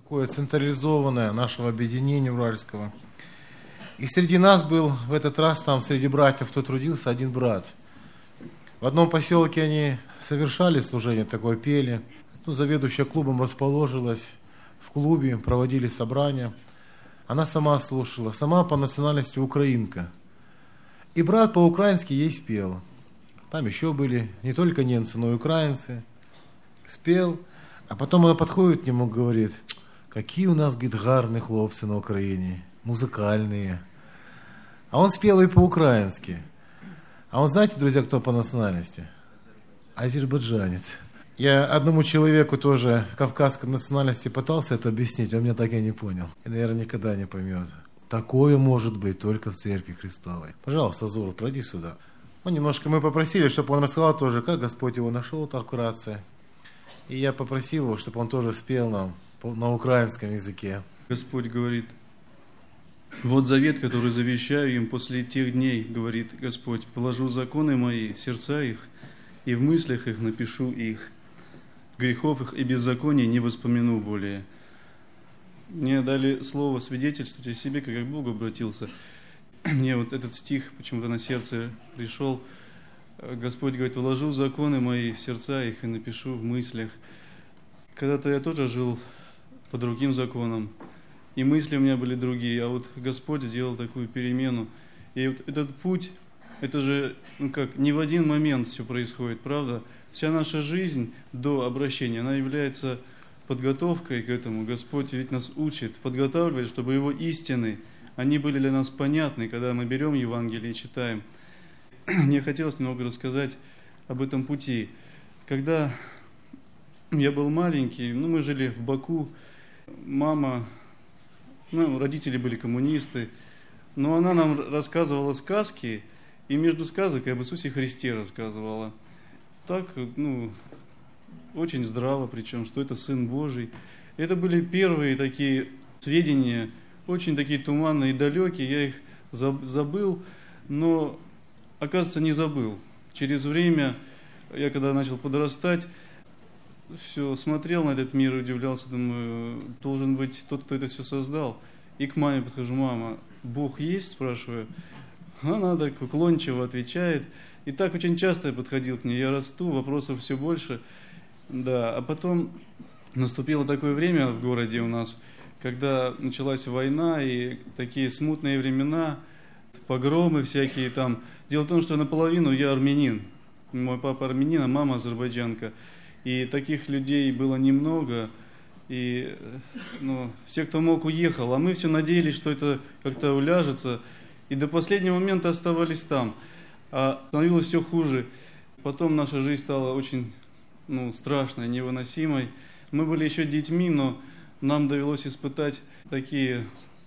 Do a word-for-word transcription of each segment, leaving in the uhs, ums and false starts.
такое централизованное нашего объединения Уральского. И среди нас был в этот раз, там среди братьев, кто трудился, один брат. В одном поселке они совершали служение, такое пели. Ну, заведующая клубом расположилась в клубе, проводили собрания. Она сама слушала, сама по национальности украинка. И брат по-украински ей спел. Там еще были не только немцы, но и украинцы. Спел, а потом она подходит к нему и говорит: какие у нас, говорит, гарные хлопцы на Украине, музыкальные. А он спел и по-украински. А он, знаете, друзья, кто по национальности? Азербайджанец. Я одному человеку тоже кавказской национальности пытался это объяснить, он меня так и не понял. И, наверное, никогда не поймет. Такое может быть только в Церкви Христовой. Пожалуйста, Зуру, пройди сюда. Ну, немножко мы попросили, чтобы он рассказал тоже, как Господь его нашел, так вкратце. И я попросил его, чтобы он тоже спел нам на украинском языке. Господь говорит: вот завет, который завещаю им после тех дней, говорит Господь, вложу законы мои в сердца их, и в мыслях их напишу их. Грехов их и беззаконий не воспомяну более. Мне дали слово свидетельствовать о себе, как я к Богу обратился. Мне вот этот стих почему-то на сердце пришел. Господь говорит: вложу законы мои в сердца их и напишу в мыслях. Когда-то я тоже жил по другим законам, и мысли у меня были другие, а вот Господь сделал такую перемену. И вот этот путь, это же, ну как, не в один момент все происходит, правда? Вся наша жизнь до обращения, она является подготовкой к этому. Господь ведь нас учит, подготавливает, чтобы Его истины, они были для нас понятны, когда мы берем Евангелие и читаем. Мне хотелось немного рассказать об этом пути. Когда я был маленький, ну, мы жили в Баку, мама, ну, родители были коммунисты, но она нам рассказывала сказки, и между сказок об Иисусе Христе рассказывала. Так, ну, очень здраво, причем, что это Сын Божий. Это были первые такие сведения, очень такие туманные и далекие, я их забыл, но, оказывается, не забыл. Через время, я когда начал подрастать, все смотрел на этот мир и удивлялся, думаю, должен быть тот, кто это все создал. И к маме подхожу: мама, Бог есть, спрашиваю. Она так уклончиво отвечает. И так очень часто я подходил к ней, я расту, вопросов все больше. Да, а потом наступило такое время в городе у нас, когда началась война и такие смутные времена, погромы всякие там. Дело в том, что наполовину я армянин. Мой папа армянин, а мама азербайджанка. И таких людей было немного. И ну, все, кто мог, уехал. А мы все надеялись, что это как-то уляжется. И до последнего момента оставались там. А становилось все хуже. Потом наша жизнь стала очень ну, страшной, невыносимой. Мы были еще детьми, но нам довелось испытать такие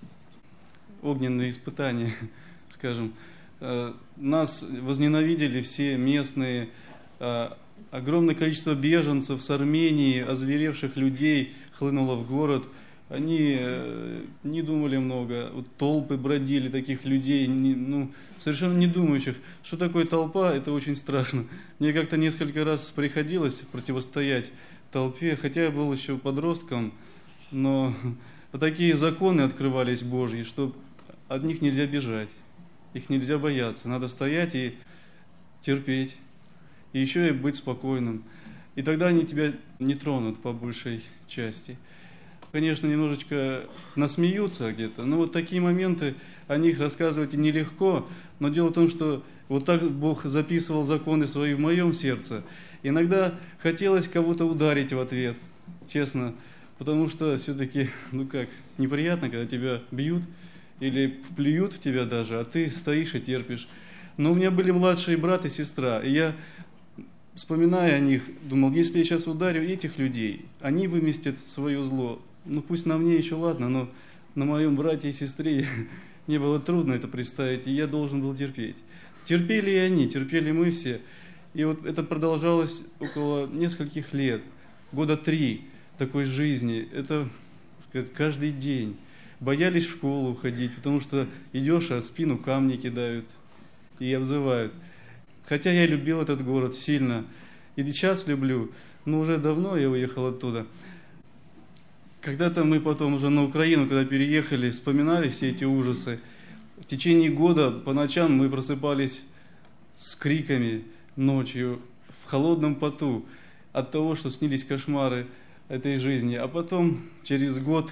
огненные испытания, скажем. Нас возненавидели все местные. Огромное количество беженцев с Армении, озверевших людей хлынуло в город. Они не думали много, вот толпы бродили таких людей, не, ну, совершенно не думающих. Что такое толпа, это очень страшно. Мне как-то несколько раз приходилось противостоять толпе, хотя я был еще подростком, но такие законы открывались Божьи, что от них нельзя бежать, их нельзя бояться, надо стоять и терпеть, и еще и быть спокойным. И тогда они тебя не тронут по большей части. Конечно, немножечко насмеются где-то, но вот такие моменты, о них рассказывать и нелегко, но дело в том, что вот так Бог записывал законы свои в моем сердце. Иногда хотелось кого-то ударить в ответ, честно, потому что все-таки, ну как, неприятно, когда тебя бьют или вплюют в тебя даже, а ты стоишь и терпишь. Но у меня были младшие брат и сестра, и я, вспоминая о них, думал, если я сейчас ударю этих людей, они выместят свое зло. Ну пусть на мне еще ладно, но на моем брате и сестре мне было трудно это представить, и я должен был терпеть. Терпели и они, терпели мы все. И вот это продолжалось около нескольких лет, года три такой жизни. Это, так сказать, каждый день. Боялись в школу ходить, потому что идешь, а в спину камни кидают и обзывают. Хотя я любил этот город сильно, и сейчас люблю, но уже давно я уехал оттуда. когда-то мы потом уже на Украину, когда переехали, вспоминали все эти ужасы. В течение года по ночам мы просыпались с криками ночью, в холодном поту, от того, что снились кошмары этой жизни. А потом, через год,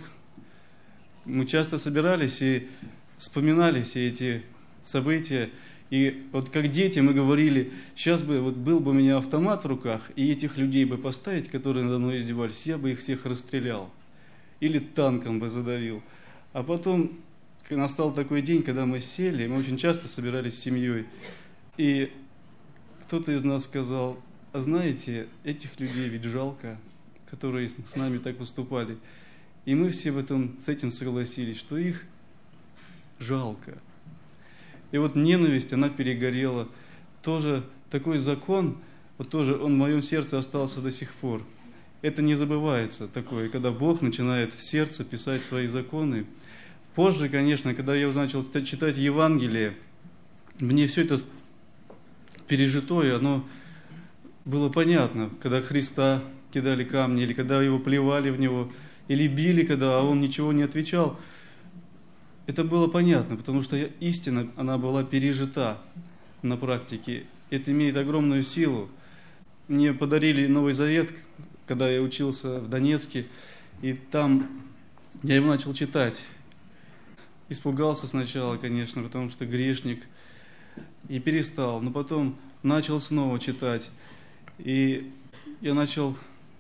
мы часто собирались и вспоминали все эти события. И вот как дети мы говорили, сейчас бы вот был бы у меня автомат в руках, и этих людей бы поставить, которые надо мной издевались, я бы их всех расстрелял. Или танком бы задавил. А потом настал такой день, когда мы сели, мы очень часто собирались с семьей, и кто-то из нас сказал: а знаете, этих людей ведь жалко, которые с нами так поступали. И мы все в этом, с этим согласились, что их жалко. И вот ненависть, она перегорела. Тоже такой закон, вот тоже он в моем сердце остался до сих пор. Это не забывается такое, когда Бог начинает в сердце писать свои законы. Позже, конечно, когда я уже начал читать Евангелие, мне все это пережитое, оно было понятно, когда Христа кидали камни, или когда его плевали в него, или били, когда он ничего не отвечал. Это было понятно, потому что истина, она была пережита на практике. Это имеет огромную силу. Мне подарили Новый Завет, когда я учился в Донецке, и там я его начал читать. Испугался сначала, конечно, потому что грешник, и перестал, но потом начал снова читать. И я начал,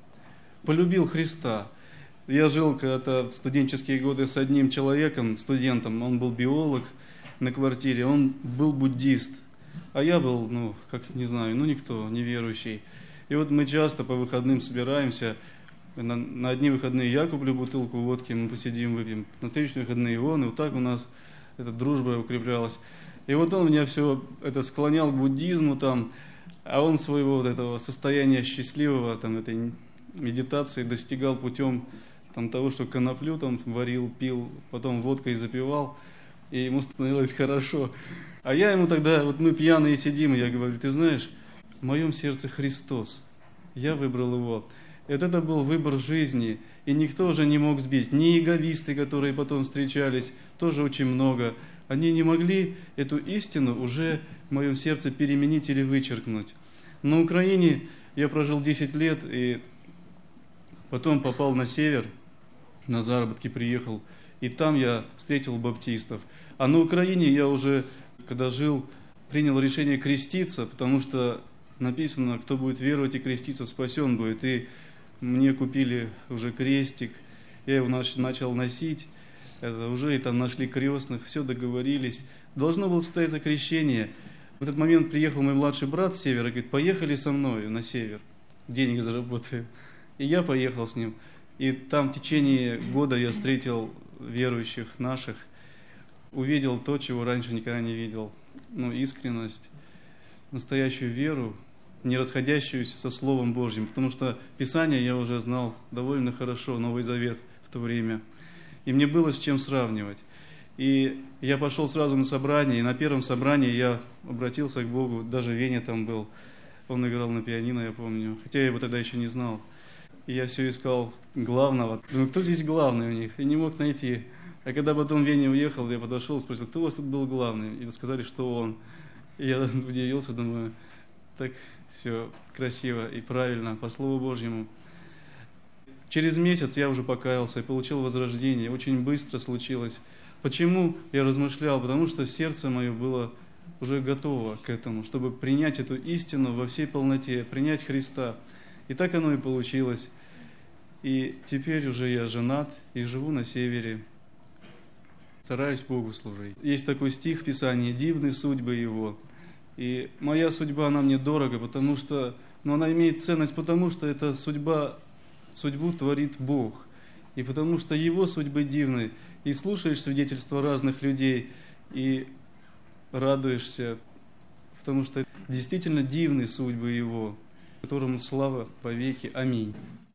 полюбил Христа. Я жил когда-то в студенческие годы с одним человеком, студентом, он был биолог на квартире, он был буддист, а я был, ну, как, не знаю, ну, никто, неверующий. И вот мы часто по выходным собираемся, на, на одни выходные я куплю бутылку водки, мы посидим, выпьем, на следующие выходные он, и вот так у нас эта дружба укреплялась. И вот он меня все это склонял к буддизму там, а он своего вот этого состояния счастливого, там, этой медитации достигал путем там, того, что коноплю там варил, пил, потом водкой запивал, и ему становилось хорошо. А я ему тогда, вот мы пьяные сидим, и я говорю: ты знаешь, в моем сердце Христос, я выбрал его. И вот это был выбор жизни, и никто уже не мог сбить. Ни эговисты, которые потом встречались, тоже очень много, они не могли эту истину уже в моем сердце переменить или вычеркнуть. На Украине я прожил десять лет, и потом попал на север, на заработки приехал, и там я встретил баптистов. А на Украине я уже, когда жил, принял решение креститься, потому что написано: кто будет веровать и креститься, спасен будет. И мне купили уже крестик, я его начал носить, это уже и там нашли крестных, все договорились. Должно было состояться крещение. В этот момент приехал мой младший брат с севера и говорит: поехали со мной на север, денег заработаем. И я поехал с ним. И там в течение года я встретил верующих наших, увидел то, чего раньше никогда не видел. Ну, искренность, настоящую веру, не расходящуюся со Словом Божьим. Потому что Писание я уже знал довольно хорошо, Новый Завет в то время. И мне было с чем сравнивать. И я пошел сразу на собрание, и на первом собрании я обратился к Богу, даже Веня там был, он играл на пианино, я помню, хотя я его тогда еще не знал. И я все искал главного. Думаю, кто здесь главный у них? И не мог найти. А когда потом Веня уехал, я подошел, спросил: кто у вас тут был главный? И сказали, что он. И я удивился, думаю, так все красиво и правильно, по Слову Божьему. Через месяц я уже покаялся и получил возрождение. Очень быстро случилось. Почему я размышлял? Потому что сердце мое было уже готово к этому, чтобы принять эту истину во всей полноте, принять Христа. И так оно и получилось. И теперь уже я женат и живу на севере. Стараюсь Богу служить. Есть такой стих в Писании: «Дивны судьбы Его». И моя судьба, она мне дорога, потому что, ну, она имеет ценность, потому что эта судьба, судьбу творит Бог. И потому что Его судьбы дивны. И слушаешь свидетельства разных людей, и радуешься, потому что действительно дивны судьбы Его, которому слава во веки. Аминь.